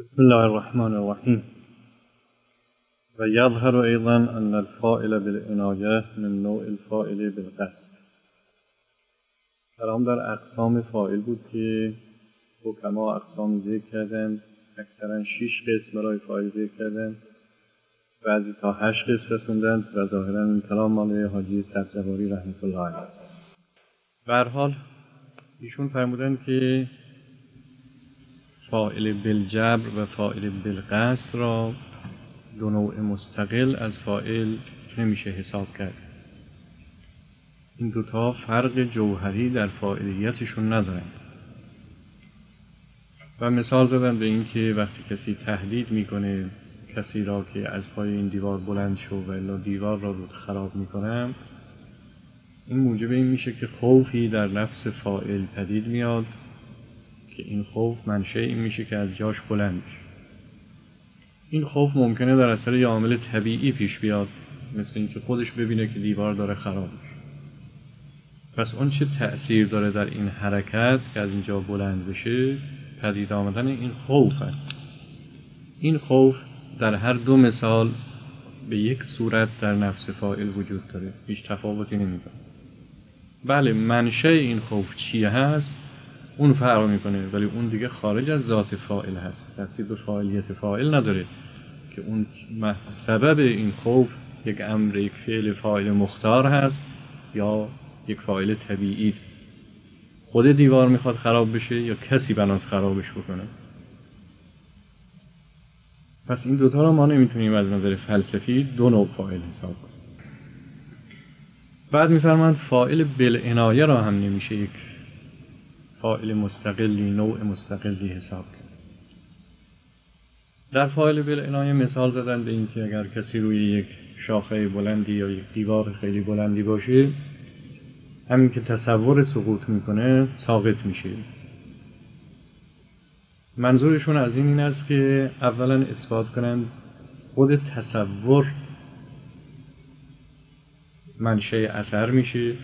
بسم الله الرحمن الرحیم و یظهر ایضا ان الفاعل بالعنایه من نوع الفاعل بالقصد. کلام در اقسام فاعل بود که حکما اقسام ذکر کردند. اکثرا 6 قسم برای فاعل ذکر کردند، بعضی تا 8 قسم رسوندند و ظاهرا این کلام مال حاجی سبزواری رحمت الله علیه است. به هر حال ایشون فرمودند که فاعل بالجبر و فاعل بالقصد را دو نوع مستقل از فاعل نمیشه حساب کرد. این دوتا فرق جوهری در فاعلیتشون ندارند. و مثال زدن به این که وقتی کسی تهدید میکنه کسی را که از پای این دیوار بلند شو و الا دیوار را رود خراب میکنم، این موجب این میشه که خوفی در نفس فاعل پدید میاد که این خوف منشأ این میشه که از جاش بلند بشه. این خوف ممکنه در اثر یه عامل طبیعی پیش بیاد، مثل اینکه خودش ببینه که دیوار داره خراب میشه. پس اون چه تأثیر داره در این حرکت که از اینجا بلند بشه؟ پدید آمدن این خوف است. این خوف در هر دو مثال به یک صورت در نفس فاعل وجود داره، هیچ تفاوتی نمیکنه. بله، منشأ این خوف چیه هست اون فرق میکنه، ولی اون دیگه خارج از ذات فاعل هست، ربطی به فاعلیت فاعل نداره که اون سبب این خوف یک امر، یک فعل فاعل مختار هست یا یک فاعل طبیعی است. خود دیوار میخواد خراب بشه یا کسی بناست خرابش بکنه. پس این دوتا رو ما نمیتونیم از نظر فلسفی دو نوع فاعل حساب کنیم. بعد میفرماند فاعل بالعنایه را هم نمیشه یک فاعل مستقلی، نوع مستقلی حساب کرد. در فاعل بالعنایه مثال زدن به این که اگر کسی روی یک شاخه بلندی یا یک دیوار خیلی بلندی باشه، همین که تصور سقوط میکنه ساقط میشه. منظورشون از این است که اولا اثبات کنند خود تصور منشأ اثر میشه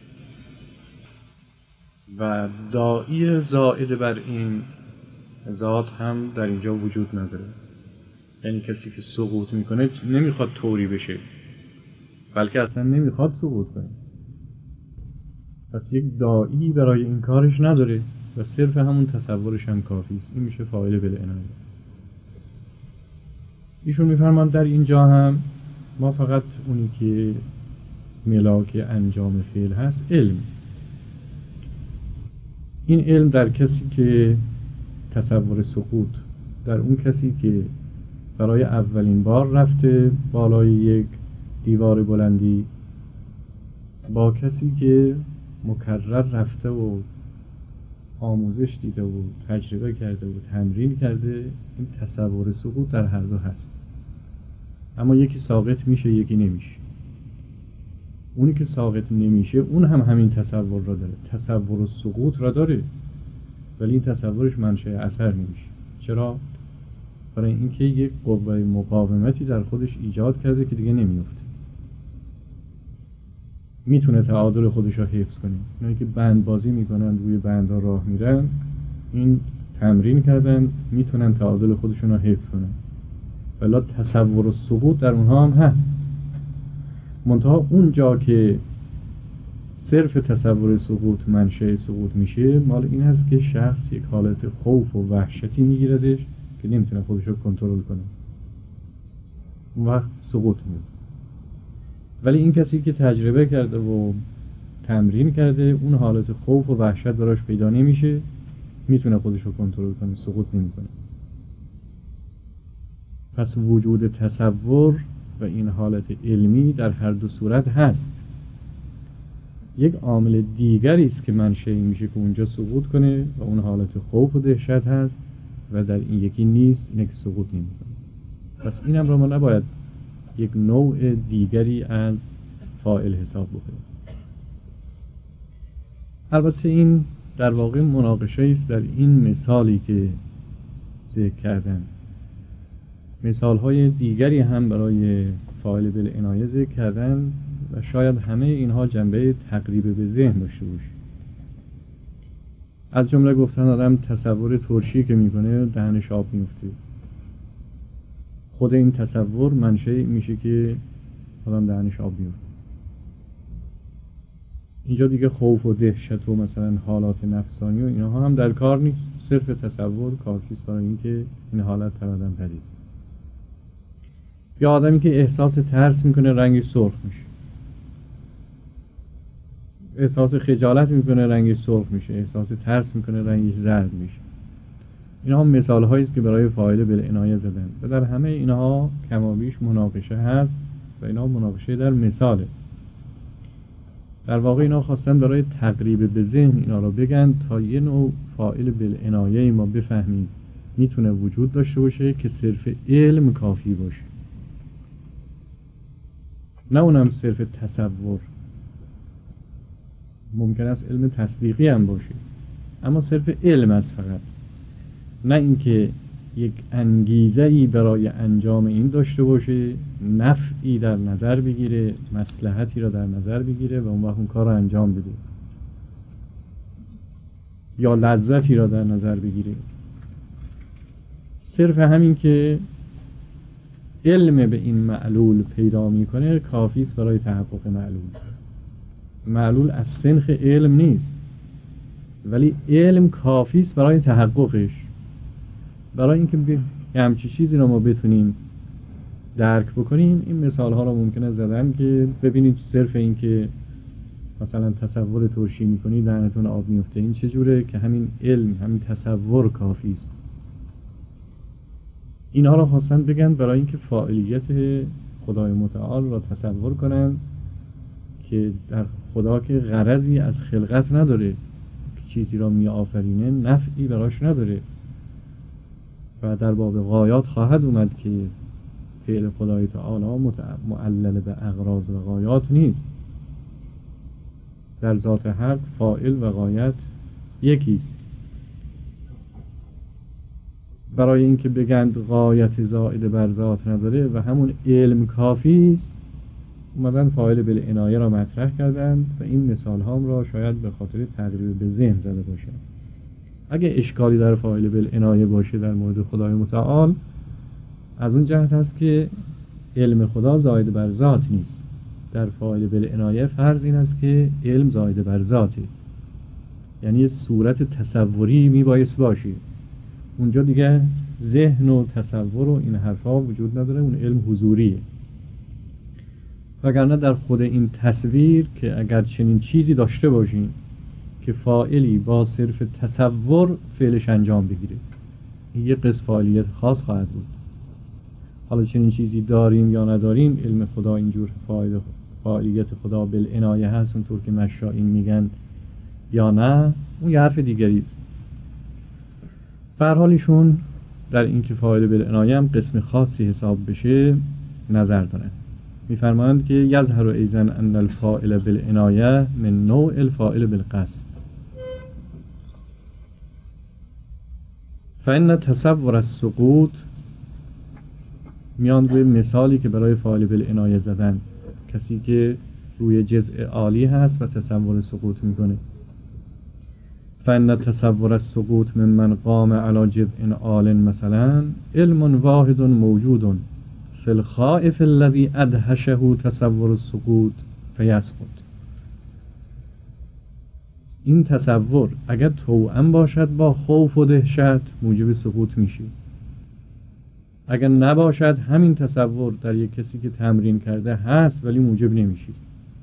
و داعی زائد بر این ذات هم در اینجا وجود نداره. یعنی کسی که سقوط میکنه نمیخواد طوری بشه، بلکه اصلا نمیخواد سقوط کنه. پس یک داعی برای این کارش نداره و صرف همون تصورش هم کافی است. این میشه فاعل بالعنایه. ایشون میفرماند در اینجا هم ما فقط اونی که ملاک انجام فعل هست علم. این علم در کسی که تصور سقوط، در اون کسی که برای اولین بار رفته بالای یک دیوار بلندی، با کسی که مکرر رفته و آموزش دیده و تجربه کرده و تمرین کرده، این تصور سقوط در هر دو هست. اما یکی ساقط میشه، یکی نمیشه. اونی که ساقط نمیشه اون هم همین تصور را داره، تصور سقوط را داره، ولی این تصورش منشأ اثر نمیشه. چرا؟ برای اینکه یک قوه مقاومتی در خودش ایجاد کرده که دیگه نمیفته. میتونه تعادل خودش را حفظ کنه. اونایی که بند بازی میکنن، روی بندها راه میرن، این تمرین کردن، میتونن تعادل خودشون را حفظ کنن. ولی تصور و سقوط در اونها هم هست. منتها اون جا که صرف تصور سقوط منشأ سقوط میشه، مال این هست که شخص یک حالت خوف و وحشتی میگیردش که نمیتونه خودش رو کنترل کنه. اون وقت سقوط میاد. ولی این کسی که تجربه کرده و تمرین کرده، اون حالت خوف و وحشت براش پیدا نمیشه، میتونه خودش رو کنترل کنه، سقوط نمیکنه. پس وجود تصور و این حالت علمی در هر دو صورت هست. یک عامل دیگری است که منشأ میشه که اونجا سقوط کنه و اون حالت خوف و دهشت هست و در این یکی نیست، اینه که سقوط نمیکنه. پس اینم را ما نباید یک نوع دیگری از فاعل حساب بکنیم. البته این در واقع مناقشه است در این مثالی که ذکر کردم. مثال‌های دیگری هم برای فاعل بالعنایه ذکر کردن و شاید همه اینها جنبه تقریب به ذهن داشته باشه. از جمله گفتن آدم تصور ترشی که میکنه دهنش آب میفته، خود این تصور منشأ میشه که آدم دهنش آب بیفته. اینجا دیگه خوف و دهشت و مثلا حالات نفسانی و اینها هم در کار نیست، صرف تصور کافی است برای اینکه این حالت در آدم پدید. یا آدمی که احساس ترس میکنه رنگش سرخ میشه، احساس خجالت میکنه رنگش سرخ میشه، احساس ترس میکنه رنگش زرد میشه. اینها هم مثال هایی است که برای فاعل بالعنایه زدن و در همه اینها کم و بیش مناقشه هست و اینها مناقشه در مثاله. در واقع اینا خواستن برای تقریب به ذهن اینا رو بگن تا یه نوع فاعل بالعنایه ما بفهمیم میتونه وجود داشته باشه که صرف علم کافی باشه، نه اونم صرف تصور. ممکن است علم تصدیقی هم باشه اما صرف علم است فقط، نه اینکه یک انگیزه‌ای برای انجام این داشته باشه، نفعی در نظر بگیره، مصلحتی را در نظر بگیره و اون وقت اون کار را انجام بده، یا لذتی را در نظر بگیره. صرف همین که علم به این معلول پیدا میکنه کافی است برای تحقق معلول. معلول از سنخ علم نیست ولی علم کافی است برای تحققش. برای اینکه همچی چیزی رو ما بتونیم درک بکنیم این مثال ها رو ممکنه زدن که ببینید صرف این که مثلا تصور ترشی میکنی دهنتون آب میفته این چجوره که همین علم همین تصور کافی است. اینها رو خواستن بگن برای اینکه فاعلیت خدای متعال را تصور کنن که در خدا که غرضی از خلقت نداره، چیزی را می آفرینه نفعی براش نداره و در باب غایات خواهد اومد که فعل خدای تعالی معلل به اغراض و غایات نیست. در ذات حق فاعل و غایت یکیست. برای اینکه بگند غایت زائد بر ذات نداره و همون علم کافی است اومدن فاعل بالعنایه را مطرح کردند و این مثال هام را شاید به خاطر تقریب به ذهن زده باشند. اگه اشکالی در فاعل بالعنایه باشه در مورد خدای متعال از اون جهت هست که علم خدا زائد بر ذات نیست. در فاعل بالعنایه فرض این است که علم زائد بر ذاته، یعنی یه صورت تصوری میبایست باشه. اونجا دیگه ذهن و تصور و این حرفا وجود نداره، اون علم حضوریه. وگرنه در خود این تصویر که اگر چنین چیزی داشته باشیم که فاعلی با صرف تصور فعلش انجام بگیره این یک قسم فاعلیت خاص خواهد بود. حالا چنین چیزی داریم یا نداریم علم خدا اینجور فاعلیت خدا بالعنایه هست اونطور که مشائین میگن یا نه اون یه حرف دیگری است. به هر حال ایشون در این که فاعل بالعنایه هم قسم خاصی حساب بشه نظر دارن. میفرمایند که یظهر ایضا ان الفاعل بالعنایه من نوع الفاعل بالقصد فإن تصور السقوط. میان روی مثالی که برای فاعل بالعنایه زدن، کسی که روی جزء عالی هست و تصور سقوط میکنه. فإن تصور السقوط من قام على جزء عال مثلا علم واحد موجود فی الخائف الذي ادهشه تصور السقوط فیسقط. این تصور اگر توأم باشد با خوف و دهشت موجب سقوط میشه. اگر نباشد همین تصور در یک کسی که تمرین کرده هست ولی موجب نمیشه.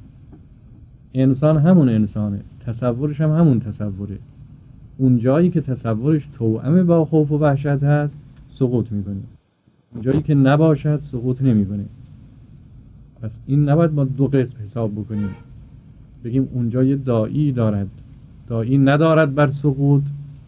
انسان همون انسانه، تصورش هم همون تصوره. اون جایی که تصورش توأم با خوف و وحشت هست سقوط میکنه، اون جایی که نباشد سقوط نمیکنه. پس این نباید ما دو قسم حساب بکنیم بگیم اونجا یه داعی دارد، داعی ندارد بر سقوط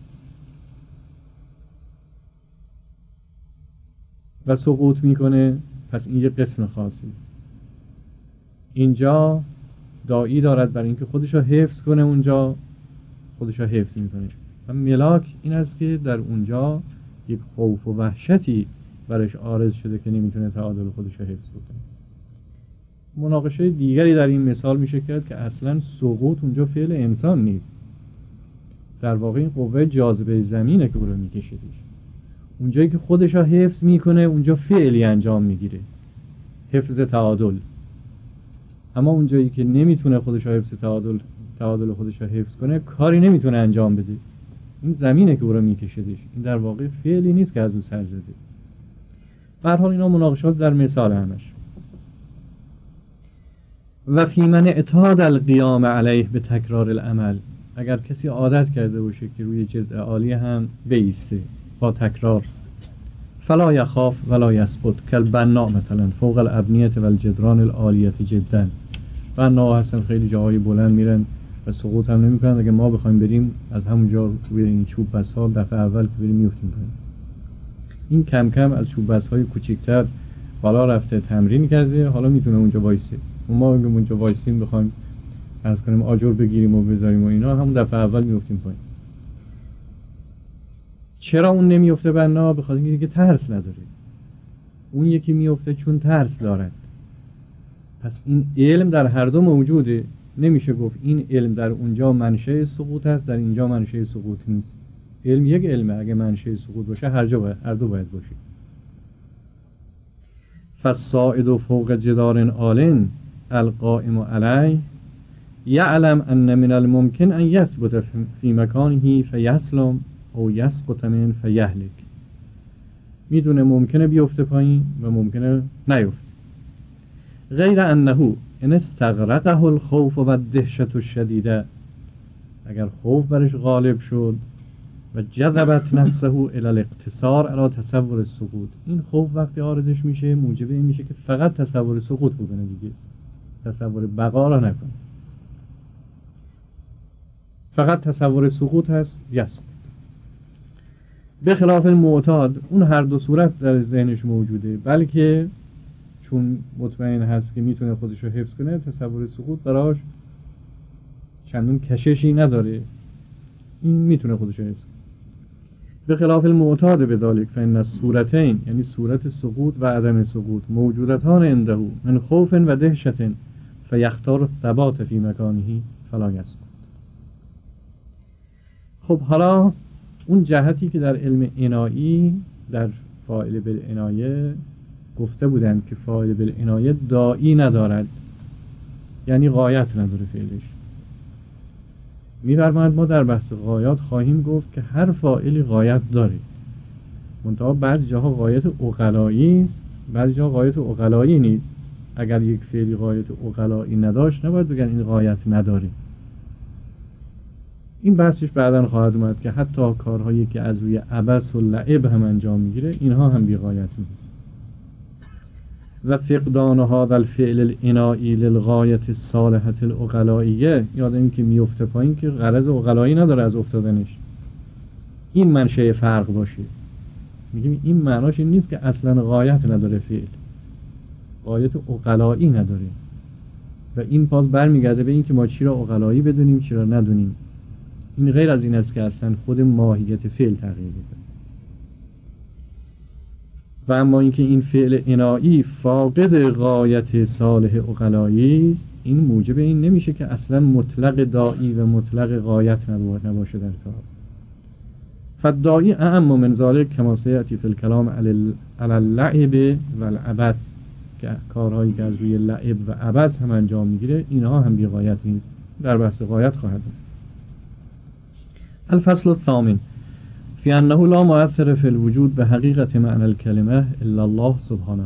و سقوط میکنه، پس این یه قسم خاصی است. اینجا داعی دارد برای اینکه خودشو حفظ کنه، اونجا خودشو حفظ میکنه. و ملاک این است که در اونجا یک خوف و وحشتی برش عارض شده که نمیتونه تعادل خودشو حفظ بکنه. مناقشه دیگری در این مثال میشه کرد که اصلا سقوط اونجا فعل انسان نیست، در واقع این قوه جاذبه زمینه که او رو میکشیدش. اونجایی که خودش را حفظ میکنه اونجا فعلی انجام میگیره، حفظ تعادل. اما اونجایی که نمیتونه خودش را حفظ تعادل خودش را حفظ کنه، کاری نمیتونه انجام بده. این زمینه که او را میکشدش. این در واقع فعلی نیست که از او سر زده. به هر حال اینا مناقشات در مثال همش. و فی من اعتاد القیام علیه به تکرار العمل، اگر کسی عادت کرده باشه که روی جزء عالی هم بیسته با تکرار، فلا یخاف ولا یسقط کالبنا مثلا فوق الابنیه و الجدران العالیه جدا. بنا هستن خیلی جاهای بلند میرن و سقوط هم نمیکنن. اگه ما بخوایم بریم از همونجا روی این چوب بس‌ها دفعه اول که بریم میفتیم پایین. این کم کم از چوب بس‌های کوچیک‌تر بالا رفته، تمرین کرده، حالا میتونه اونجا وایسه. ما اگه اونجا وایسیم بخوایم از کنیم آجر بگیریم و بذاریم و اینا، همون دفعه اول میفتیم پایین. چرا اون نمیفته بنا؟ به خاطر اینکه ترس نداره. اون یکی میفته چون ترس دارد. پس این علم در هر دو موجوده. نمیشه گفت این علم در اونجا منشأ سقوط است، در اینجا منشأ سقوط نیست. علم یک علمه، اگه منشأ سقوط باشه هر دو باید باشه. فالصاعد فوق جدار عال القائم علیه یعلم ان من الممکن ان یثبت فی مکانه فیسلم او یسقط من فیهلک. میدونه ممکنه بیفته پایین و ممکنه نیفته. غیر انه ان استغرقه الخوف و الدهشة الشدیده، اگر خوف برش غالب شد و جذبت نفسه الى الاقتصار على تصور السقوط، این خوف وقتی عارضش میشه موجب این میشه که فقط تصور سقوط بکنه دیگه، تصور بقا را نکنه، فقط تصور سقوط هست یسقط. به خلاف معتاد، اون هر دو صورت در ذهنش موجوده، بلکه چون مطمئن هست که میتونه خودش رو حفظ کنه، تصور سقوط براش چندون کششی نداره، این میتونه خودش رو حفظ کنه. به خلاف المعتاد بذالک فإن الصورتین، یعنی صورت سقوط و عدم سقوط، موجودتان عنده من خوف و دهشة فیختار الثبات فی مکانه فلا یسقط. خب حالا اون جهتی که در علم عنایی در فاعل بالعنایه گفته بودند که فاعل بالعنایه داعی ندارد، یعنی غایت نداره فعلش. می‌فرماید ما در بحث غایات خواهیم گفت که هر فاعلی غایت داره، منتها بعضی جاها غایت عقلایی است، بعضی جاها غایت عقلایی نیست. اگر یک فعلی غایت عقلایی نداشت نباید بگن این غایت نداره. این بحثش بعداً خواهد اومد که حتی کارهایی که از روی عبث و لعب هم انجام میگیره اینها هم بی غایت نیست. و فقدان هذا الفعل العنایی للغایت الصالحة العقلائیه، یاد این که میفته پایین که غرض عقلایی نداره از افتادنش، این منشأ فرق باشه. میگیم این معناش این نیست که اصلا غایت نداره فعل، غایت عقلایی نداره، و این باز برمیگرده به این که ما چی را عقلایی بدونیم چی را ندونیم. این غیر از این است که اصلا خود ماهیت فعل تغییر میکنه. و اما اینکه این فعل عنایی فاقد غایت صالح عقلایی است، این موجب این نمیشه که اصلا مطلق داعی و مطلق غایت نباشه در کار. فالداعی اعم من ذلک کما سیأتی فی الکلام علی اللعب و العبث، که کارهایی که از روی لعب و عبث هم انجام میگیره اینها هم بی غایت نیست، در بحث غایت خواهد بود. الفصل الثامن فی انه لا مؤثر فی الوجود به حقیقت معنی الکلمه الا الله سبحانه.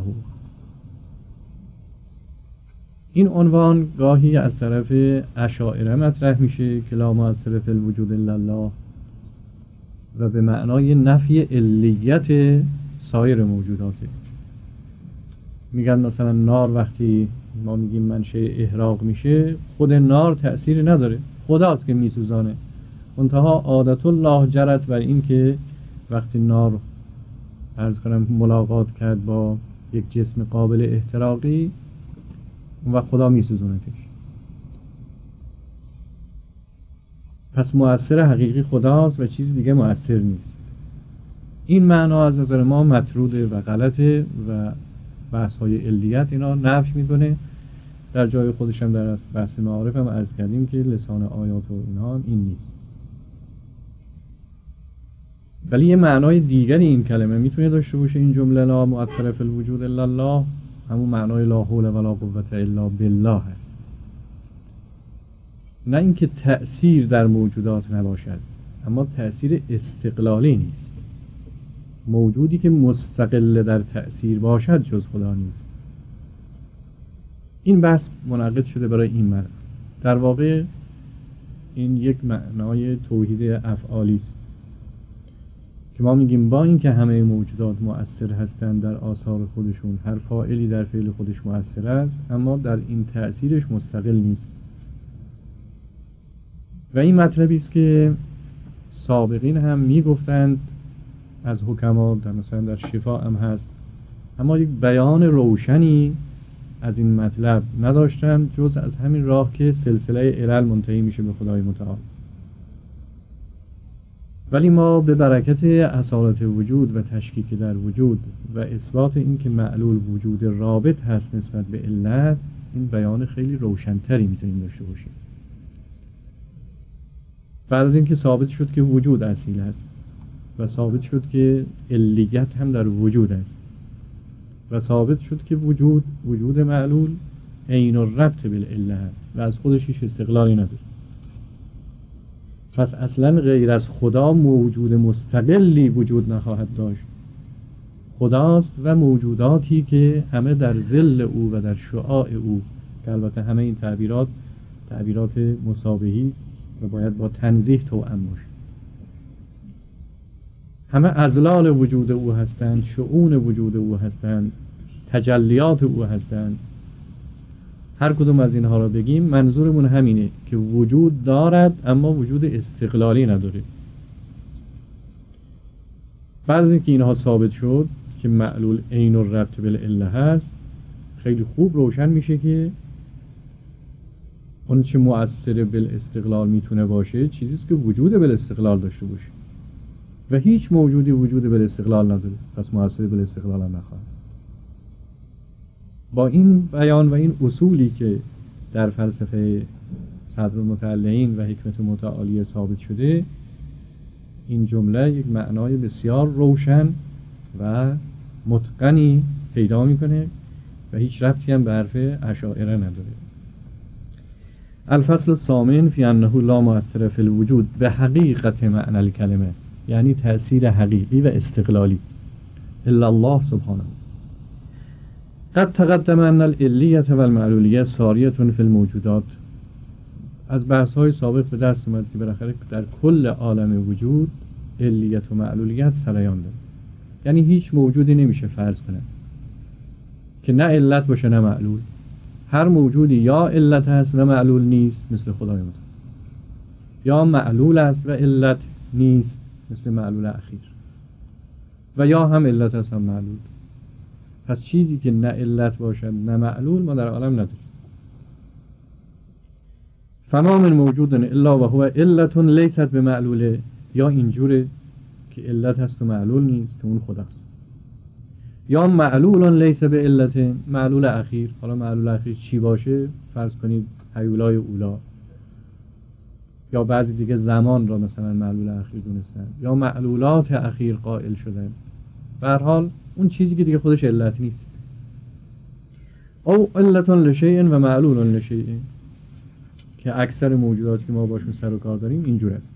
این عنوان گاهی از طرف اشاعره مطرح میشه که لا مؤثر فی الوجود الا الله، و به معنای نفی علیت سایر موجوداته. میگن مثلا نار وقتی ما میگیم منشأ احراق میشه، خود نار تأثیری نداره، خداست که میسوزانه. منتها عادت الله جرت بر این که وقتی نار عرض کنم ملاقات کرد با یک جسم قابل احتراقی، اون وقت خدا میسوزونتش. پس مؤثر حقیقی خداست و چیز دیگه مؤثر نیست. این معنا از نظر ما مطروده و غلطه و بحث های علیت اینا نفی میکنه. در جای خودش هم در بحث معارف هم عرض کردیم که لسان آیات و اینا این نیست. ولی یه معنای دیگری این کلمه میتونه داشته باشه. این جمله لا مؤثر فی الوجود الا الله همون معنای لا حول ولا قوة الا بالله هست. نه اینکه تأثیر در موجودات نباشد، اما تأثیر استقلالی نیست. موجودی که مستقل در تأثیر باشد جز خدا نیست. این بحث منعقد شده برای این معنی. در واقع این یک معنای توحید افعالی است که ما میگیم با اینکه همه موجودات مؤثر هستند در آثار خودشون، هر فاعلی در فعل خودش مؤثر است، اما در این تأثیرش مستقل نیست. و این مطلبی است که سابقین هم میگفتند از حکما، در مثلا در شفا هم هست، اما یک بیان روشنی از این مطلب نداشتند جز از همین راه که سلسله علل منتهی میشه به خدای متعال. ولی ما به برکت اصالت وجود و تشکیک در وجود و اثبات این که معلول وجود رابط هست نسبت به علت، این بیان خیلی روشنتری میتونیم داشته باشیم. بعد از اینکه ثابت شد که وجود اصیل است و ثابت شد که علیت هم در وجود است و ثابت شد که وجود معلول عین الربط بالعله است و از خودش هیچ استقلالی نداره، پس اصلا غیر از خدا موجود مستقلی وجود نخواهد داشت. خداست و موجوداتی که همه در ظل او و در شعاع او، که البته همه این تعبیرات مشابهی است و باید با تنزیه توأم باشه. همه ازلال وجود او هستند، شؤون وجود او هستند، تجلیات او هستند. هر کدوم از اینها را بگیم منظورمون همینه که وجود دارد اما وجود استقلالی نداره. بعد از اینکه اینها ثابت شد که معلول عین الربط بالعله هست، خیلی خوب روشن میشه که اون چه مؤثر بالاستقلال میتونه باشه چیزیست که وجود بالاستقلال داشته باشه و هیچ موجودی وجود بالاستقلال نداره، پس مؤثر بالاستقلال هم نخواهد. با این بیان و این اصولی که در فلسفه صدرالمتعلقین و حکمت متعالیه ثابت شده، این جمله یک معنای بسیار روشن و متقنی پیدا میکنه و هیچ ربطی هم به حرف اشاعره نداره. الفصل الثامن فی انه لا مؤثر فی الوجود به حقیقت معنی الکلمه، یعنی تأثیر حقیقی و استقلالی، الا الله سبحانه. قد تقدم ان العلیت و المعلولیت ساریة فی الموجودات. از بحث های سابق به دست اومد که بالاخره در کل عالم وجود علیت و معلولیت سریان داره. یعنی هیچ موجودی نمیشه فرض کنه که نه علت باشه نه معلول. هر موجودی یا علت هست و معلول نیست مثل خدای متعال، یا معلول است و علت نیست مثل معلول اخیر، و یا هم علت هست هم معلول. پس چیزی که نه علت باشد نه معلول ما در عالم نداریم. فما من موجود الا و هو علت لیست بمعلوله، یا اینجوره که علت هست و معلول نیست که اون خداست، یا معلول لیس به علت، معلول اخیر. حالا معلول اخیر چی باشه؟ فرض کنید هیولای اولا، یا بعضی دیگه زمان را مثلا معلول اخیر دونستن، یا معلولات اخیر قائل شدن. به هر حال اون چیزی که دیگه خودش علت نیست. او علت لشیء و معلول لشیء، که اکثر موجوداتی که ما باشون سر و کار داریم اینجور است.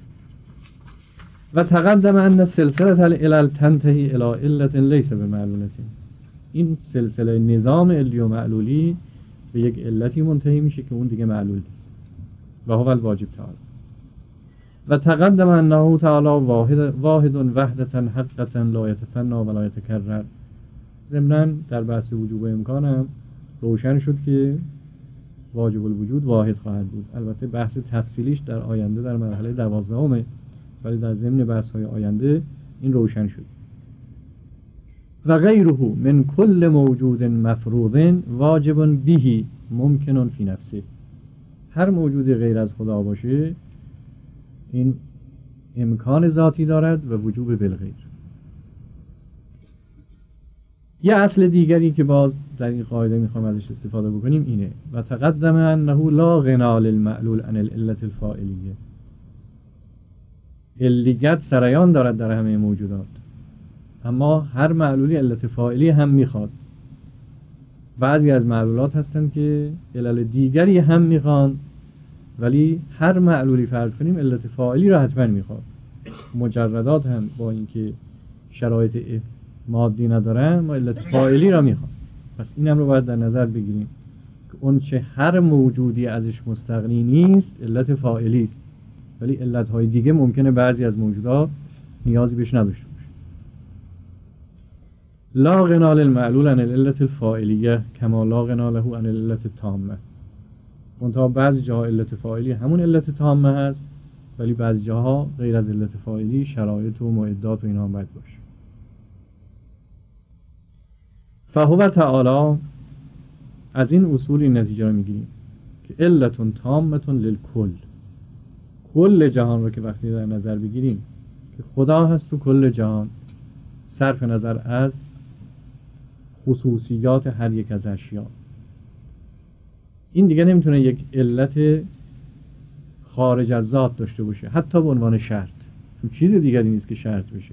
و تقدم ان سلسله العلل تنتهی الی علت لیس بمعلولة. این سلسله نظام علی و معلولی به یک علتی منتهی میشه که اون دیگه معلول نیست و هو الواجب تعالی. و تقدم انه تعالی واحد وحدة حقیقة لا یتثنی و لا یتکرر. ضمناً در بحث وجوب و امکان هم روشن شد که واجب الوجود واحد خواهد بود. البته بحث تفصیلیش در آینده در مرحله 12، ولی در ضمن بحث های آینده این روشن شد. و غیره من کل موجود مفروض واجب به ممکن فی نفسه. هر موجود غیر از خدا باشه این امکان ذاتی دارد و وجوب بالغیر. یه اصل دیگری که باز در این قاعده میخوام ازش استفاده بکنیم اینه: و تقدم انه لا غنا للمعلول عن العلة الفاعلیه. علیت سریان دارد در همه موجودات، اما هر معلولی علت فاعلی هم میخواد. بعضی از معلولات هستن که علل دیگری هم میخوان، ولی هر معلولی فرض کنیم علت فاعلی را حتما میخواد. مجردات هم با اینکه شرایط مادی ندارن ما علت فاعلی را میخواد. پس این هم رو باید در نظر بگیریم که اون چه هر موجودی ازش مستغنی نیست علت فاعلی است، ولی علتهای دیگه ممکنه بعضی از موجودات نیازی بهش نداشته باشه. لا غنا للمعلول عن العلت الفاعلیه کما لا غنا له عن العلت التامه. منتها بعضی جاها علت فاعلی همون علت تامه هست، ولی بعضی جاها غیر از علت فاعلی شرایط و معدات و اینها باید باشه. فهو تعالی، از این اصول این نتیجه رو میگیریم که علت تامه للکل، کل جهان رو که وقتی در نظر بگیریم که خدا هست تو کل جهان، صرف نظر از خصوصیات هر یک از اشیا، این دیگه نمیتونه یک علت خارج از ذات داشته باشه، حتی به عنوان شرط، چون چیز دیگری نیست که شرط بشه.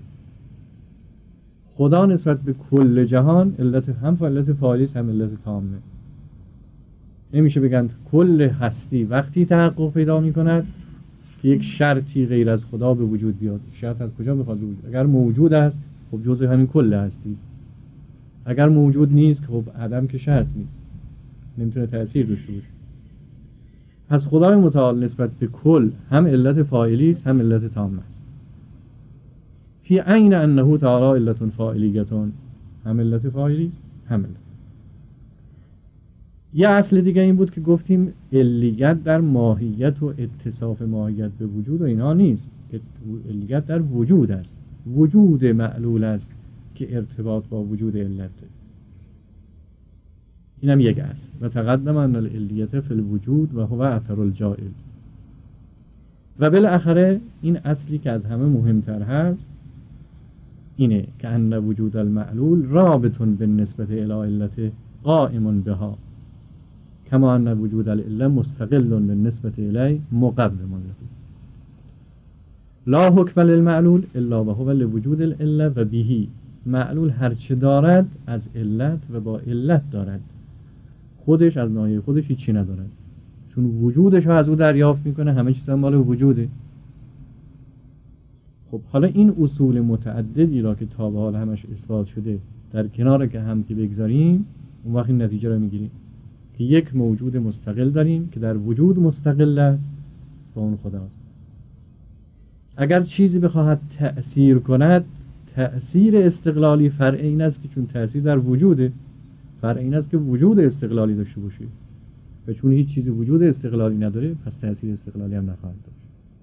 خدا نسبت به کل جهان علت هم علت فاعلی هم علت تامه. نمیشه بگن کل هستی وقتی تحقق پیدا میکند که یک شرطی غیر از خدا به وجود بیاد. شرط از کجا میخواد به وجود؟ اگر موجود است خب جزء همین کل هستی است، اگر موجود نیست خب عدم که شرط نیست، نمیتونه تأثیر داشته باشه. پس خدای متعال نسبت به کل هم علت فاعلی است هم علت تامه است. فی عین انه تعالی علت فاعلیتون، هم علت فاعلی است هم علت. یه اصل دیگه این بود که گفتیم علیت در ماهیت و اتصاف ماهیت به وجود و اینا نیست، علیت در وجود است، وجود معلول است که ارتباط با وجود علت داره. اینم یک اصل. و تقدم ان العلیت فی الوجود و هو اثر الجائل. و بالاخره این اصلی که از همه مهمتر هست اینه که ان وجود المعلول رابط بالنسبه الی علت قائم بها کما ان وجود العله مستقل بالنسبه الی مقوم له. لا حکم للمعلول الا وهو لوجود العله و به. معلول هرچه دارد از علت و با علت دارد، خودش از ناحیه خودش هیچی ندارد، چون وجودش رو از او دریافت میکنه، همه چیز هم مال وجوده. خب حالا این اصول متعددی را که تا به حال همش اثبات شده در کنار که هم که بگذاریم، اون وقت این نتیجه رو میگیریم که یک موجود مستقل داریم که در وجود مستقل است و اون خداست. اگر چیزی بخواهد تأثیر کند، تأثیر استقلالی فرع این است که چون تأثیر در وجوده، فرع این است که وجود استقلالی داشته باشه، و چون هیچ چیزی وجود استقلالی نداره پس تأثیر استقلالی هم نخواهد داشت.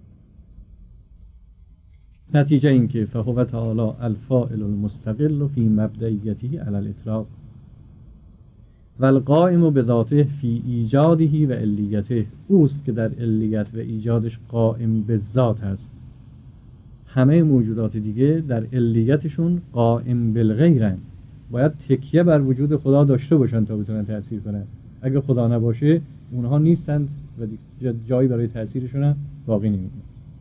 نتیجه این که فهو تعالی الفاعل المستقل فی مبدئیته علی الاطلاق و القائم بذاته فی ایجاده و علیته، اوست که در علیت و ایجادش قائم به ذات هست. همه موجودات دیگه در علیتشون قائم بالغیرن، باید تکیه بر وجود خدا داشته باشن تا بتونن تأثیر کنن. اگه خدا نباشه اونها نیستند و جایی برای تأثیرشون هم باقی نمیمونه.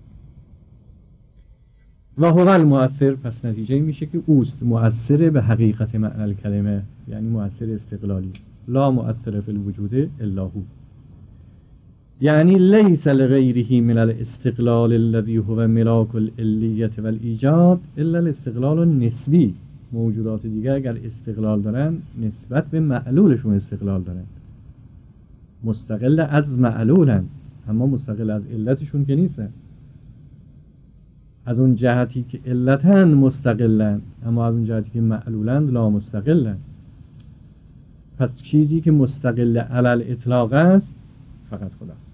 و هو المؤثر، پس نتیجه این میشه که اوست مؤثر به حقیقت معنی الکلمه، یعنی مؤثر استقلالی. لا مؤثر فی الوجود الا هو، یعنی لیس لغیره من الاستقلال الذي هو ملاک العلیت والایجاد الا الاستقلال النسبی. موجودات دیگه اگر استقلال دارن نسبت به معلولشون استقلال دارن، مستقل از معلولن، اما مستقل از علتشون که نیستن. از اون جهتی که علتن مستقلن، اما از اون جهتی که معلولن لا مستقلن. پس چیزی که مستقل علی الاطلاق است فقط خداست.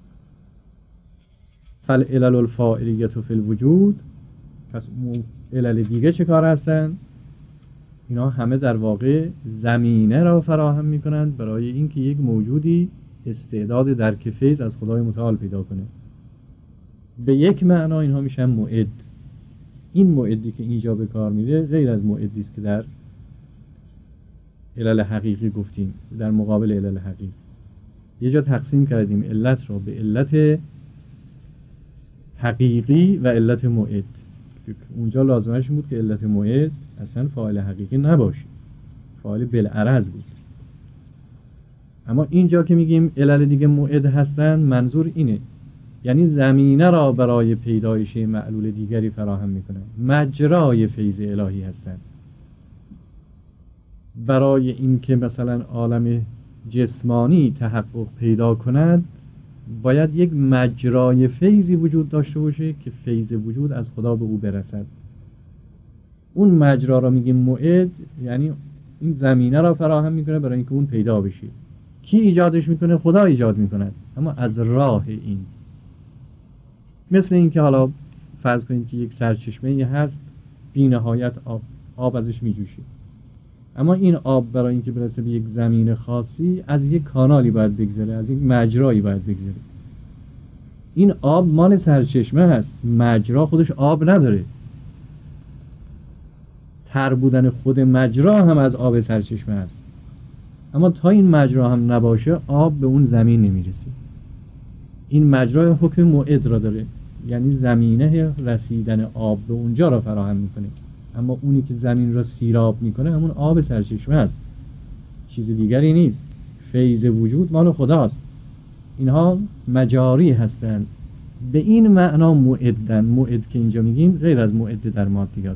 فالعلل الفاعلیه فی الوجود، پس علل دیگه چه کار هستن؟ اینا همه در واقع زمینه را فراهم میکنند برای اینکه یک موجودی استعداد درک فیض از خدای متعال پیدا کنه. به یک معنا اینها میشن معد. این معدی که اینجا به کار میره غیر از معدی است که در علل حقیقی گفتیم، در مقابل علل حقیقی. یه جا تقسیم کردیم علت را به علت حقیقی و علت موعد. اونجا لازمش بود که علت موعد اصلا فاعل حقیقی نباشه، فاعل بالعرض بود. اما اینجا که میگیم علل دیگه موعد هستن، منظور اینه، یعنی زمینه را برای پیدایش معلول دیگری فراهم میکنن، مجرای فیض الهی هستن. برای اینکه مثلا عالم جسمانی تحقق پیدا کند، باید یک مجرای فیضی وجود داشته باشه که فیض وجود از خدا به او برسد. اون مجرا را میگیم موعد، یعنی این زمینه را فراهم میکنه برای اینکه اون پیدا بشه. کی ایجادش میکنه؟ خدا ایجاد میکند، اما از راه این. مثل اینکه حالا فرض کنید که یک سرچشمه هست بی نهایت آب ازش میجوشه، اما این آب برای اینکه برسه به یک زمین خاصی از یک کانالی باید بگذره، از یک مجرایی باید بگذره. این آب مال سرچشمه هست، مجرا خودش آب نداره. تر بودن خود مجرا هم از آب سرچشمه هست، اما تا این مجرا هم نباشه آب به اون زمین نمیرسه. این مجرا حکم موعد را داره، یعنی زمینه رسیدن آب به اونجا را فراهم میکنه، اما اونی که زمین را سیراب میکنه همون آب سرچشمه است، چیز دیگری نیست. فیض وجود مال خداست، اینها مجاری هستند. به این معنا موعدن. موعد که اینجا میگیم غیر از موعد در مادیات.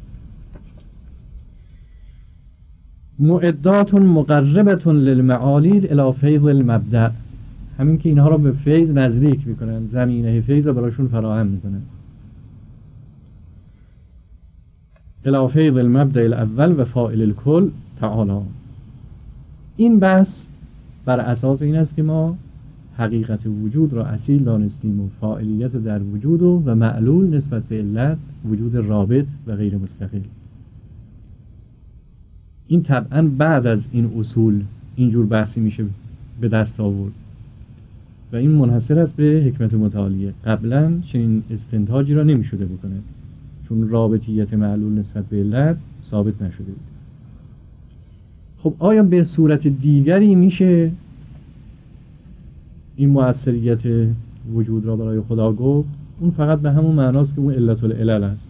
موعدات مقربة للمعالی الی فیض المبدأ، همین که اینها را به فیض نزدیک میکنن، زمینه فیض را براشون فراهم میکنن. الی فیض المبدأ الاول و فاعل الکل تعالی. این بحث بر اساس این است که ما حقیقت وجود را اصیل دانستیم و فاعلیت در وجود و معلول نسبت به علت، وجود رابط و غیر مستقل. این طبعا بعد از این اصول اینجور بحثی میشه به دست آورد و این منحصر است به حکمت متعالیه. قبلا چنین استنتاجی را نمیشده بکنه، چون رابطیت معلول نسبت به علت ثابت نشده بود. خب آیا به صورت دیگری میشه این مؤثریت وجود را برای خدا گفت؟ اون فقط به همون معناست که اون علت العلل است،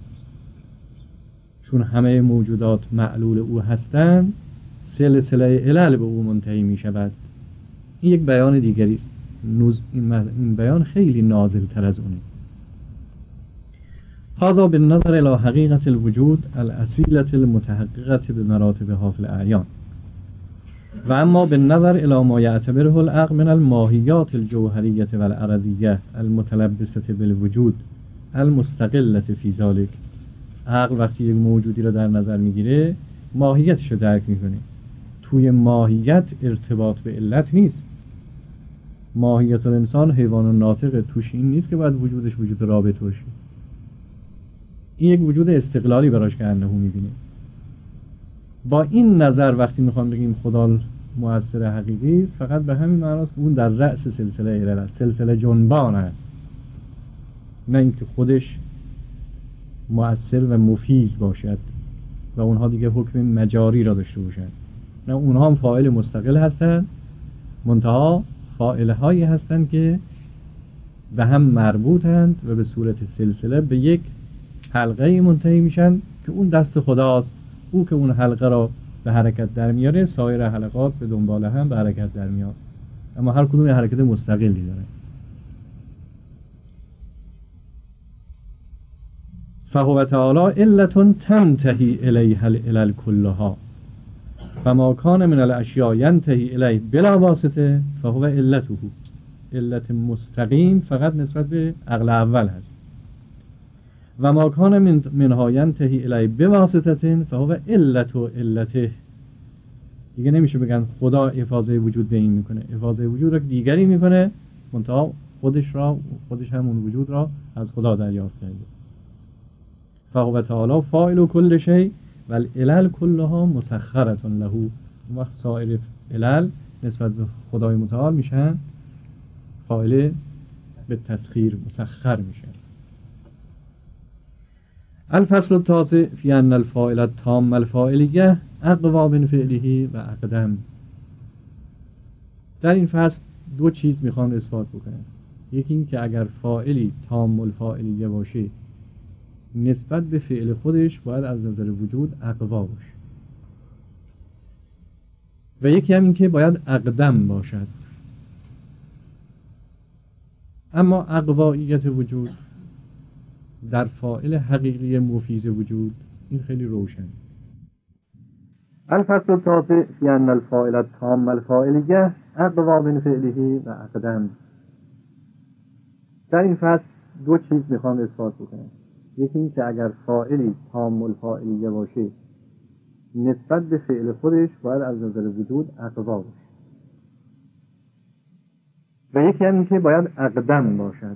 چون همه موجودات معلول او هستند، سلسله علل به او منتهی می شود. این یک بیان دیگری است. این بیان خیلی نازل تر از اونه. هذا بالنظر الى حقیقت الوجود الاصیلة المتحققة بمراتبها فی الاعیان، و اما بالنظر الى ما یعتبره العقل من الماهیات الجوهریة والعرضیة المتلبسة بالوجود المستقلة فی ذلك. عقل وقتی یک موجودی را در نظر میگیره ماهیتش رو درک میکنه. توی ماهیت ارتباط به علت نیست. ماهیت الانسان حیوان ناطق توش این نیست که باید وجودش وجود رابط باشه. این یک وجود استقلالی براش که انه میبینه. با این نظر وقتی میخوام بگیم خدا مؤثر حقیقی است، فقط به همین معناست که اون در رأس سلسله علل است، سلسله جنبان است، نه اینکه خودش مؤثر و مفیض باشد و اونها دیگه حکم مجاری را داشته باشند. نه، اونها هم فاعل مستقل هستند، منتها فاعل هایی هستند که به هم مربوطند و به صورت سلسله به یک حلقه منتهی میشن که اون دست خداست. او که اون حلقه را به حرکت در میاره، سایر حلقات به دنبال هم به حرکت در میاد، اما هر کدوم یه حرکت مستقلی داره. فهو تعالی علت تنتهی الیها العلل کلها فما کان من الاشیاء ینتهی الیه بلا واسطه فهو علته. علت مستقیم فقط نسبت به عقل اول هست. و ما کان منها ینتهی الیه بواسطه فهو علت و علته. دیگه نمیشه بگن خدا افاضه وجود به این میکنه، افاضه وجود را دیگری میکنه، منتها خودش همون وجود را از خدا دریافت کرده. فهو تعالی فاعل کل شیء و العلل کلها مسخرة له. وقت سایر علل نسبت به خدای متعال میشن فاعل به تسخیر مسخر میشن. الفصل التاسع فی ان الفاعل التام الفاعلیه اقوی من فعله و اقدم. در این فصل دو چیز میخوان اثبات بکنن. یکی این که اگر فاعلی تام الفاعلیه باشه نسبت به فعل خودش باید از نظر وجود اقوا باشه، و یکی هم این که باید اقدم باشد. اما اقواییت وجود در فاعل حقیقی مفیض وجود این خیلی روشن. الفصل التاسع فی ان الفاعل التام الفاعلیه اقوا من فعله و اقدم. در این فصل دو چیز میخوام اثبات بکنم. یکی این که اگر فاعلی تام الفاعلیه باشه نسبت به فعل خودش باید از نظر وجود اقوا باشه، و یکی هم این که باید اقدم باشد.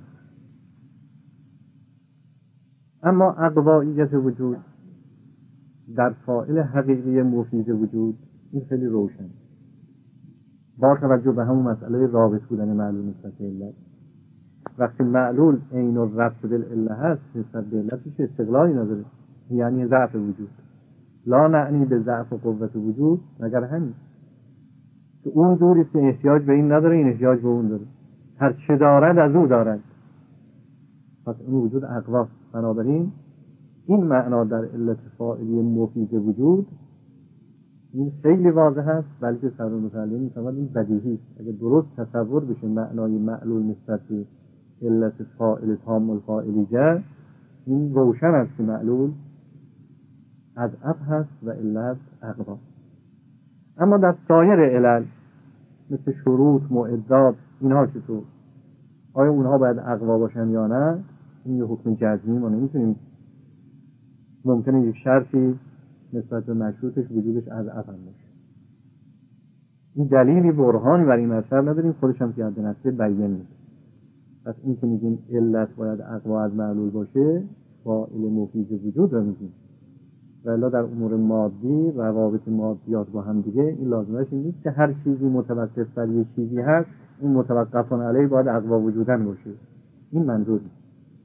اما اقواییت وجود در فاعل حقیقی مفید وجود این خیلی روشن. با توجه به همون مسئله رابط بودن معلول نسبت به علت، وقتی معلول عین الربط بالعله هست نسبت به علت هیچ استقلالی نداره، یعنی ضعف وجود. لا نعنی به ضعف و قوت وجود مگر همین که اون دوری که احتیاج به این نداره، این احتیاج به اون داره، هر چه دارد از او دارد، پس اون وجود اقواست. بنابراین این معنا در علت فاعلی مفید وجود این خیلی واضح است، بلکه سر و متعلم می‌تواند این بدیهی است. اگر درست تصور بشه معنای معلول نسبت به علت فاعل تام الفاعلیه، این روشن است که معلول اضعف هست و علت اقوا. اما در سایر علل مثل شروط، معدات، اینها چطور؟ آیا اونها باید اقوا باشن یا نه؟ این یه حکم جزمی ما نمیتونیم. ممکنه یک شرطی نسبت به مشروطش وجودش اضعف هم باشه. این دلیلی برهانی برای این مطلب نداریم، خودش هم که حد نفسه بیان نیست. پس این که میگیم علت باید اقوا از معلول باشه فاعل مفید وجود رو میگیم. ولی در امور مادی روابط مادیات با هم دیگه این لازمش این نیست که هر چیزی متوقف بر یک چیزی هست این متوقفان علیه باید اقوا وجودن باشه. این منظور نیست.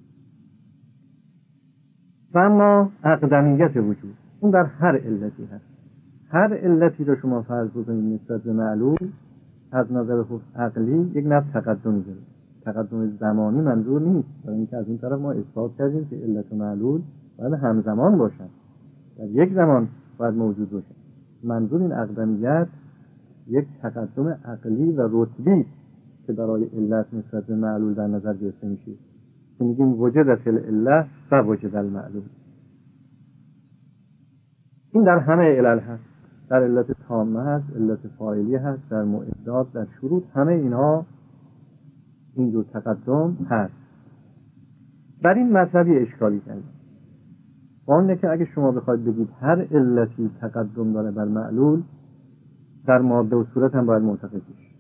و اما اقدمیت وجود اون در هر علتی هست. هر علتی رو شما فرض بکنید نسبت به معلول از نظر عقلی یک نوع تقدمی داره. تقدم زمانی منظور نیست، برای اینکه از این طرف ما اثبات کردیم که علت و معلول باید همزمان باشن، در یک زمان باید موجود باشن. منظور این اقدمیت یک تقدم عقلی و رتبی که برای علت نسبت به معلول در نظر گرفته میشه که میگیم وجدت العله و وجد المعلول. این در همه علل هست. در علت تامه هست، علت فاعلی هست، در معدات، در شروط، همه اینها این دو تقدم هست. بر این مطلبی اشکالی کردیم. اونه که اگه شما بخواید بگید هر علتی تقدم داره بر معلول، در ماده و صورت هم باید معتقد بشید.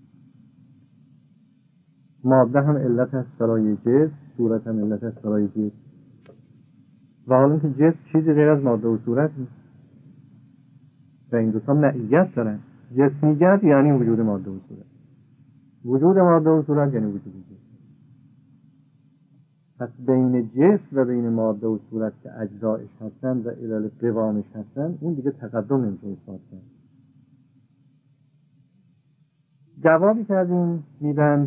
ماده هم علت هست برای جسم، صورت هم علت هست برای جسم. و حالا که جسم چیزی غیر از ماده و صورت نیست و این دوتا معیت دارن. جسمیت یعنی وجود ماده و صورت، وجود ماده و صورت یعنی وجود جسم. پس بین جسم و بین ماده و صورت که اجزایش هستن و علل قوامش هستن اون دیگه تقدم نمیشه اثبات کرد. جوابی کردیم میدن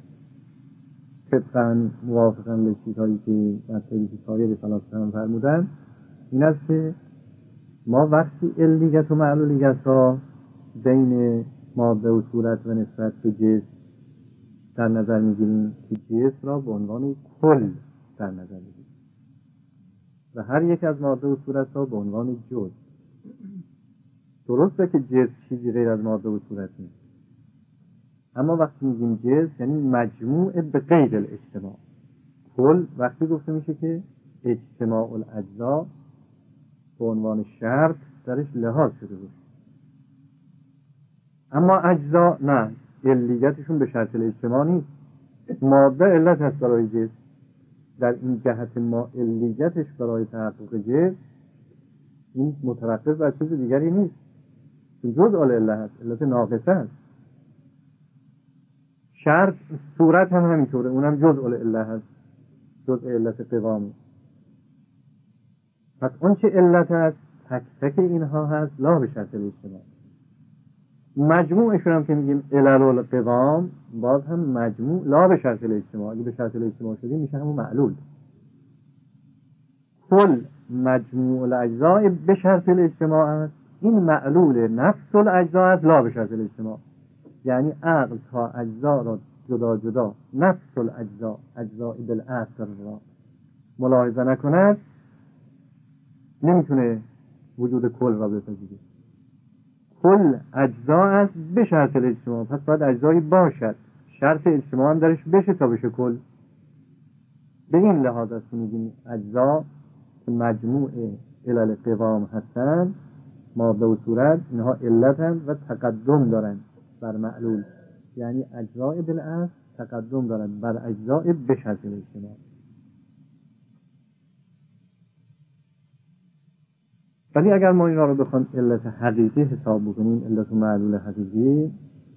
طبقاً موافقاً به چیزهایی که مطلبی که سایر فلاسفه هم فرمودن این است که ما وقتی علیت و معلولیت را بین ماده و صورت و نسبت به جسم در نظر میگیریم که جسم را به عنوان کل در نظر میگیریم و هر یک از ماده و صورت را به عنوان جزء. درسته که جسم چیزی غیر از ماده و صورت نیست، اما وقتی میگیم جسم یعنی مجموع به غیر الاجتماع. کل وقتی گفته میشه که اجتماع الاجزا به عنوان شرط درش لحاظ شده باشه. اما اجزا نه، علیتشون به شرط الاجتماع نیست. ماده علت هست برای جسم، در این جهت ما علیتش برای تحقق جسم این متوقف بر چیز دیگری نیست، جزء العله هست، علت ناقصه هست. شرط صورت هم همینطوره، اونم جزء العله هست، جزء علت قوامی. پس اون چه علت هست تک تک اینها هست لا به شرط الاجتماع. مجموعشون هم که میگیم علل القوام، باز هم مجموع لا به شرط الاجتماع، اگه به شرط الاجتماع شدیم میشه همون معلول. کل مجموع الاجزاء به شرط الاجتماع است، این معلول نفس الاجزاء است لا به شرط الاجتماع. یعنی عقل تا اجزا را جدا جدا، نفس الاجزاء، اجزاء بالاصل را ملاحظه نکند، نمیتونه وجود کل را بپذیره. کل اجزا است به شرط الاجتماع، پس باید اجزایی باشد، شرط اجتماع هم درش بشه تا بشه کل. به این لحاظ است که میگیم اجزا که مجموع علل قوام هستند، ماده و صورت، اینها علت هستند و تقدم دارند بر معلول. یعنی اجزای بالاصل تقدم دارند بر اجزای به شرط الاجتماع. ولی اگر ما اینا رو بخوام علت حقیقی حساب بکنیم، علت و معلول حقیقی،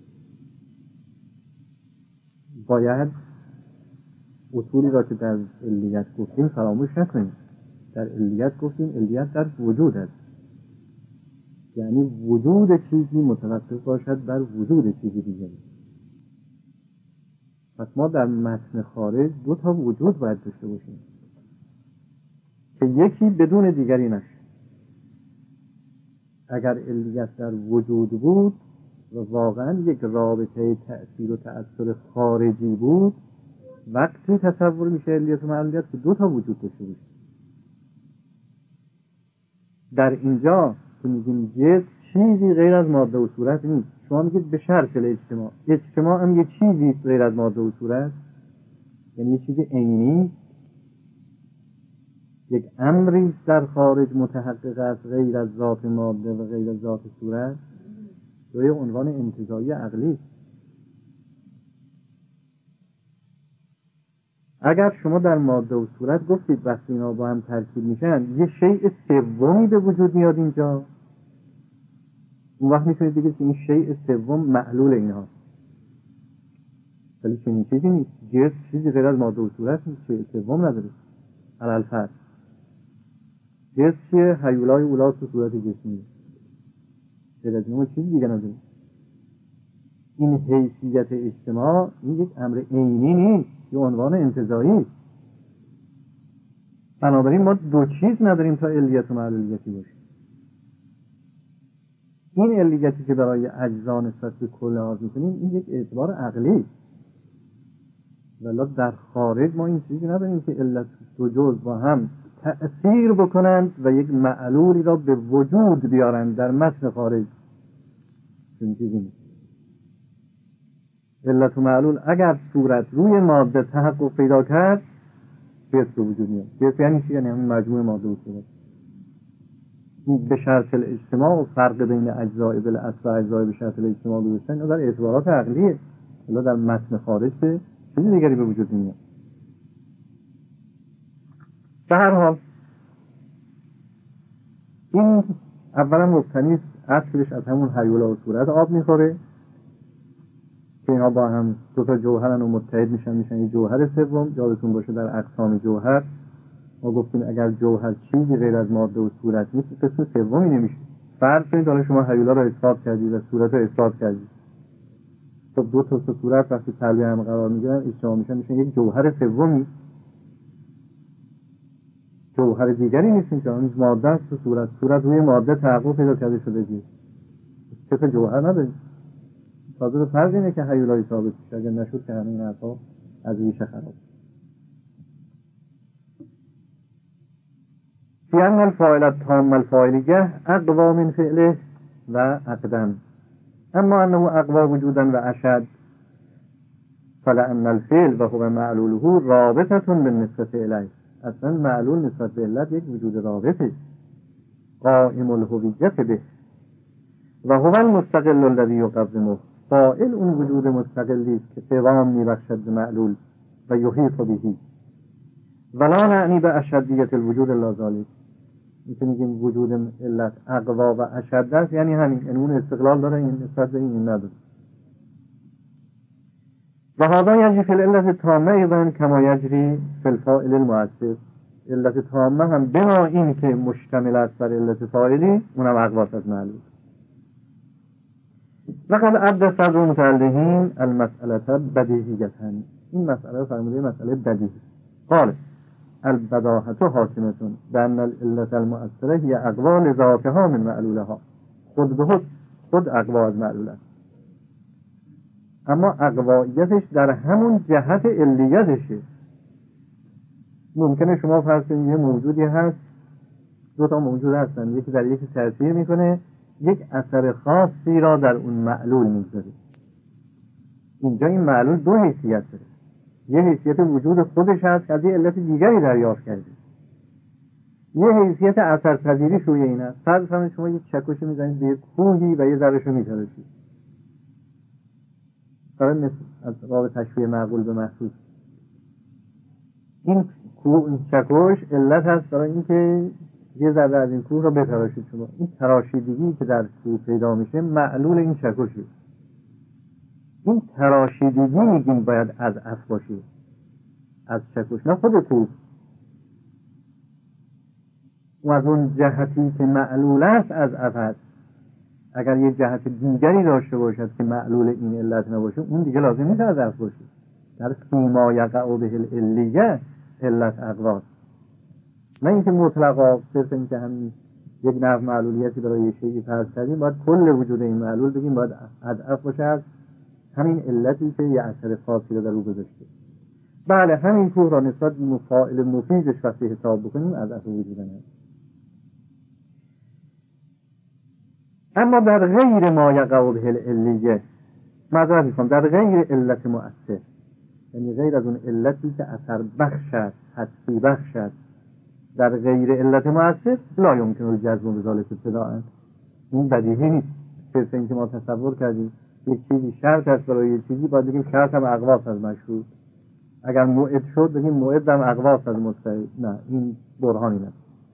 باید اصولی را که در علیت گفتیم فراموش نکنیم. در علیت گفتیم علیت در وجود است، یعنی وجود چیزی متوقف باشد بر وجود چیزی دیگری. پس ما در متن خارج دو تا وجود باید داشته باشیم که یکی بدون دیگری نشه. اگر علیت در وجود بود و واقعا یک رابطه تأثیر و تأثیر خارجی بود، وقتی تصور میشه علیت و معلولیت که دو تا وجود داشته باشه. در اینجا که میگیم جسم چیزی غیر از ماده و صورت نیست، شما میگید به شرط الاجتماع، اجتماع هم یه چیزی غیر از ماده و صورت، یعنی یه چیزی عینی، یک امری در خارج متحقق است غیر از ذات ماده و غیر از ذات صورت، روی عنوان انتزاعی عقلی. اگر شما در ماده و صورت گفتید وقتی اینا با هم ترکیب میشن یه شیء سومی به وجود میاد اینجا، اون وقت میتونید بگید که این شیء سوم معلول اینها. ولی چنین چیزی نیست. جسم چیزی غیر از ماده و صورت نیست، شیء سوم نداره. علل فرض جسم چیه؟ هیولای اولاست و صورت جسمی، غیر از اینها چیزی دیگه نداره. این حیثیت اجتماع این یک امر عینی نیست، یه عنوان انتزاعی. بنابراین ما دو چیز نداریم تا علیت و معلولیتی باشه. این علیتی که برای اجزا نسبت به کل لحاظ می‌کنیم این یک اعتبار عقلی، ولی در خارج ما این چیزی نداریم که علت دو جزء با هم تأثیر بکنند و یک معلولی را به وجود بیارند در متن خارج. این چیزی نیست. علت و معلول اگر صورت روی ماده تحقق پیدا کرد جسم به وجود میاد. جسم یعنی چی؟ یعنی همین مجموع ماده و صورت. به شرط الاجتماع و فرق بین اجزای بالاصل و اجزای به شرط الاجتماع گذاشتن در اعتبارات عقلیه، ولی در متن خارج که چیزی دیگری به وجود نمیاد. به هر حال این اولا مبتنی اصلش از همون هیولا و صورت آب میخوره که اینا با هم دو تا جوهرن و متحد میشن یه جوهر سوم. یادتون باشه در اقسام جوهر ما گفتیم اگر جوهر چیزی غیر از ماده و صورت نیست قسم سومی نمیشه. فرض کنید حالا شما هیولا رو اثبات کردید و صورت رو اثبات کردید، خب دو تا صورت وقتی تابع هم قرار میگیرن اجتماع میشن یک جوهر سومی. جوهر دیگری نیست که اون ماده است و صورت روی ماده تحقق پیدا کرده شده دیگه. چه جوهر نداریم. تازه فرض اینه که هیولای ثابت میشه، اگر نشد که همین حرفا از ریشه خراب. فیان الفاعل التام الفاعلیه اقوا من فعله و اقدم، اما انه اقوا وجودا و اشد فلان الفعل و هو معلوله رابطه بالنسبه الیه. اصلا معلول نسبت به علت یک وجود رابطه قائم الهویت به و هو المستقل الذي يقدمه. فاعل اون وجود مستقلی است که قوام میبخشد به معلول و یحیط به. ولا نعنی به اشدیت الوجود الا ذلك. میتونیم میگیم وجود علت اقوا و اشد است، یعنی همین، یعنی اون استقلال داره، این نسبت به این نداره. و هذا یجری فی العلت التامه ایضا کما یجری فی الفاعل المؤثر. علت تامه هم بنا این که مشتمل است بر علت فاعلی، اونم اقواست از معلول. لقد عد صدر المتعلقین المسئله بدیهیة. این مسئله رو فرموده مسئله بدیهی. قال البداهة حاکمة بأن العلة المؤثرة هي اقوال ذاتها من معلولها. خود به خود اقوا از معلول است، اما اقوایتش در همون جهت علیتشه. ممکنه شما فرض کنید یه موجودی هست، دو تا موجود هستن، یکی در یکی تأثیر میکنه، یک اثر خاصی را در اون معلول میذاره. اینجا این معلول دو حیثیت داره. یه حیثیت وجود خودش هست که از یه علت دیگری دریافت کرده، یه حیثیت اثرپذیری روی این هست. فرض کنید شما یک چکشی میزنید به یک کوهی و یه ذره‌شو میتراشید. برای مثل از باب تشبیه معقول به محسوس، این چکش علت هست برای اینکه یه ذره از این کوه رو بتراشید. شما این تراشیدگی که در کوه پیدا میشه معلول این چکشه. این تراشیدگی میگیم باید از اف باشه، از چکش، نه خود کوه. و از اون جهتی که معلول است از اف هست. اگر یه جهت دیگری داشته باشد که معلول این علت نباشه، اون دیگه لازم نیست از اف باشه. در فیما یقع به العلیه علت اقوا، نه اینکه مطلقا صرف اینکه همین یک نحو معلولیتی برای یه شیئی فرض کردیم باید کل وجود این معلول بگیم باید اضعف باشه از همین علتی که یه اثر خاصی رو در او گذاشته. بله، همین کوه را نسبت به مفاعل مفیدش وقتی حساب بکنیم اضعف وجود نداره. اما در غیر ما یقع به العلیه، معذرت میخوام، در غیر علت مؤثر، یعنی غیر از اون علتی که اثر بخش است، حسی بخش است، در غیر علت مؤثر لا یمکن الجزم بذلک ابتداء. این بدیهی نیست. صرف اینکه ما تصور کردیم یک چیزی شرط است برای یک چیزی، باید بگیم شرط هم اقواس از مشروط. اگر موعد شد بگیم موعد هم اقواس از مستعد. نه، این برهانی نیست.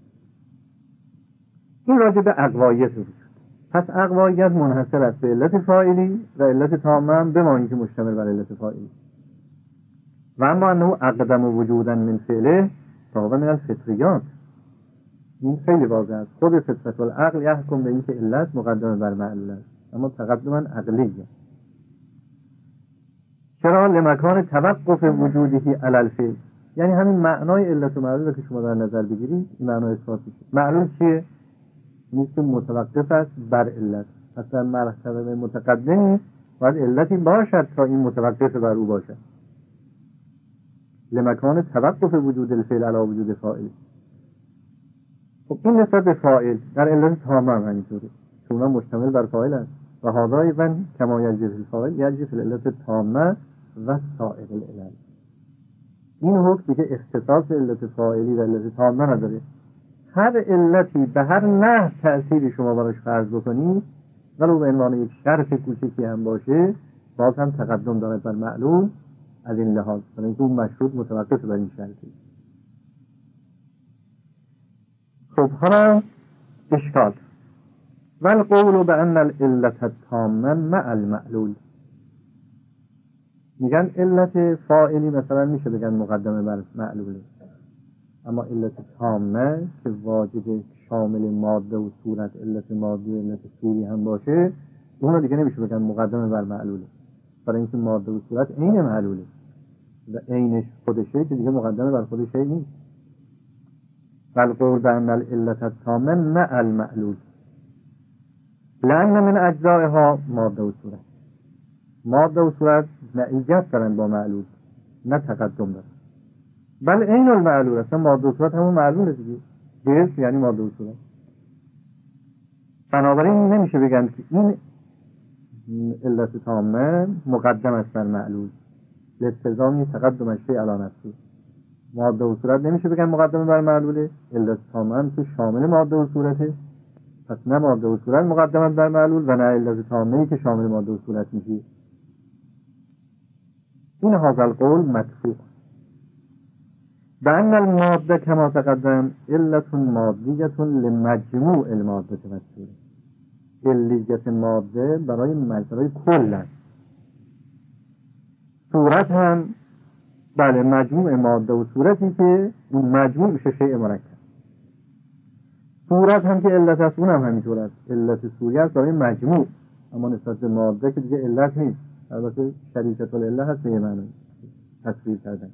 این راجع به اقوایت وجود. پس اقوایت منحصر است به علت فاعلی و علت تامه به معنی که مشتمل بر علت فاعلی. و اما انه اقدم وجودا من فعله فهو من الفطریات. این خیلی واضح است. خود فطرت والعقل یحکم به این که علت مقدم بر معلول است، اما تقدما عقلیه. چرا؟ لمکان توقف وجودی علی الفعل، یعنی همین معنای علت و معلول که شما در نظر بگیرید این معنای اثباتی شد. معلول چیه؟ نیست متوقف است بر علت. پس در مرحله متقدمی باید علتی باشد تا این متوقف بر او باشد. لمکان توقف وجود الفعل علی وجود فاعل. خب این نسبت به فاعل در علت تامه هم همینطوره، چون اونها مشتمل بر فاعل است. و هذا ایضا کما یجری فی الفاعل یجری فی العلت تامه و سائر العلل. این حکم دیگه اختصاص علت فاعلی و علت تامه نداره. هر علتی به هر نحو تأثیری شما براش فرض بکنید، ولو به عنوان یک شرط کوچکی هم باشه، باز هم تقدم دارد بر معلول از این لحاظ، برای اینکه اون مشروط متوقف بر این شرطی. خب حالا اشکال والقول بأن العلت التامه مع المعلول. میگن علت فاعلی مثلا میشه بگن مقدمه بر معلوله، اما علت تامه که واجد شامل ماده و صورت، علت ماده و علت صوری هم باشه، اون رو دیگه نمیشه بگن مقدمه بر معلوله، برای اینکه ماده و صورت عین معلوله و عینش خودشه که دیگه مقدمه بر خودشه نیست. والقول بأن العلت التامه مع المعلول لأن من اجزائها ماده و صورت. ماده و صورت معیت دارن با معلول، نه تقدم دارن. بل عین المعلول، اصلا ماده و صورت همون معلوله دیگه. جسم یعنی ماده و صورت. بنابراین نمیشه بگن که این علت تامه مقدم است بر معلول، لالتزامی تقدم الشیء علی نفسه. ماده و صورت نمیشه بگن مقدمه بر معلوله، علت تامه هم که شامل ماده و صورته، پس نه ماده و صورت مقدمه بر معلول و نه علت تامه‌ای که شامل ماده و صورت میشه. این هذا القول مدفوع. بأن الماده كما تقدم علت مادیه لمجموع الماده مذکوره. علیت ماده برای مجرای کل است. صورت هم بله مجموع ماده و صورتی که اون مجموع میشه شیء مرکب. صورت هم که علت است اون هم همینطور است. علت صوری است برای مجموع اما نسبت به ماده که دیگه علت نیست. البته شریکت العله هست به یه معنی تصویر کردن.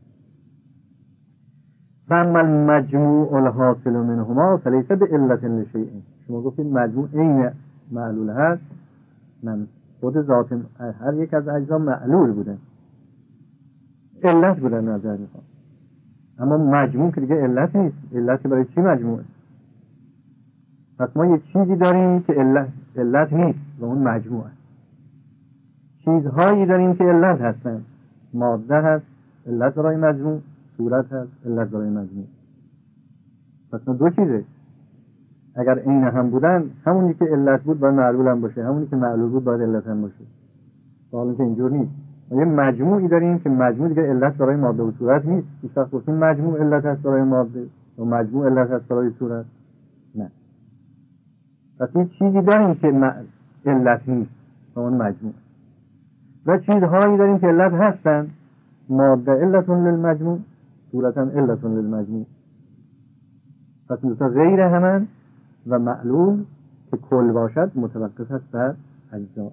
فاما المجموع الحاصل منهما فلیس بعلة لشیء. شما گفتید مجموع عین معلول هست، من خود ذات هر یک از اجزا معلول بوده، علت بوده نظر میخوام، اما مجموع که دیگه علت نیست. علت برای چی مجموعه؟ پس ما یه چیزی داریم که علت نیست و اون مجموعه. چیزهایی داریم که علت هستن، ماده هست علت برای مجموع، صورت هست علت برای مجموع. پس ما دو چیزه، اگر عین هم بودن همونی که علت بود باید معلول هم باشه، همونی که معلول بود باید علت هم باشه. حالا که اینجور نیست. ما یه مجموعی داریم که مجموع دیگه علت برای ماده و صورت نیست. هیچ وقت گفتیم مجموع علت هست برای ماده و مجموع علت هست برای صورت، نه. پس یه چیزی داریم که علت نیست و اون مجموع، و چیزهایی داریم که علت هستن، ماده علتون للمجموع، صورتا علتون للمجموع. پس دوستا غیر همن و معلول که کل باشد متوقف هست بر اجزا.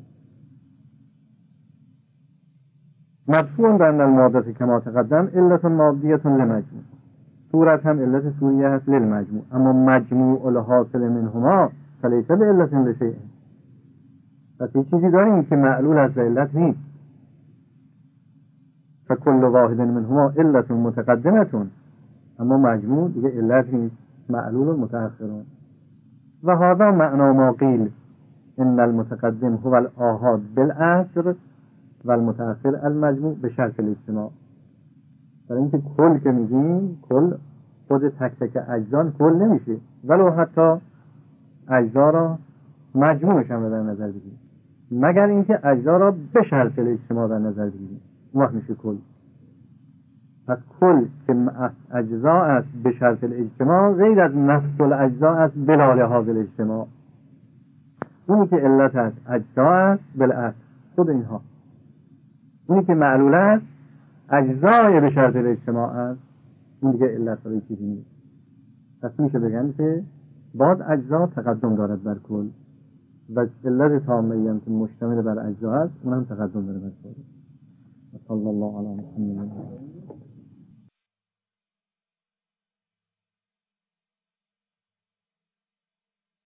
مدفوع بین الماده کما تقدم علت مادیه للمجموع. صورت هم علت صوریه هست للمجموع، اما مجموع الحاصل منهما فلیس بعلة لشیء. پس این چیزی داریم که معلول هست و علت نیست. فکل واحد منهما علت متقدمه، اما مجموع دیگه علت نیست، معلول متأخرون. و هذا معنا ما قیل ان المتقدم هو الآحاد بالعصر و المتأخر المجموع به شرط الاجتماع. برای اینکه کل که میگیم کل خود تک تک اجزا کل نمیشه، ولو حتی اجزا را مجموعش هم در نظر بگیریم، مگر اینکه اجزا را به شرط الاجتماع در نظر بگیریم، اون وقت میشه کل. پس کل که اجزا است به شرط الاجتماع غیر از نفس الاجزا است بلا لحاظ الاجتماع. اونی که علت است اجزا است بالاصل خود اینها، اونی که معلول است اجزای به شرط الاجتماع است، اون دیگه علت برای چیزی نیست. پس میشه بگن که باز اجزا تقدم دارد بر کل و علت تامه هم که مشتمل بر اجزا است اون هم تقدم دارد بر کل. صلی الله علی محمد.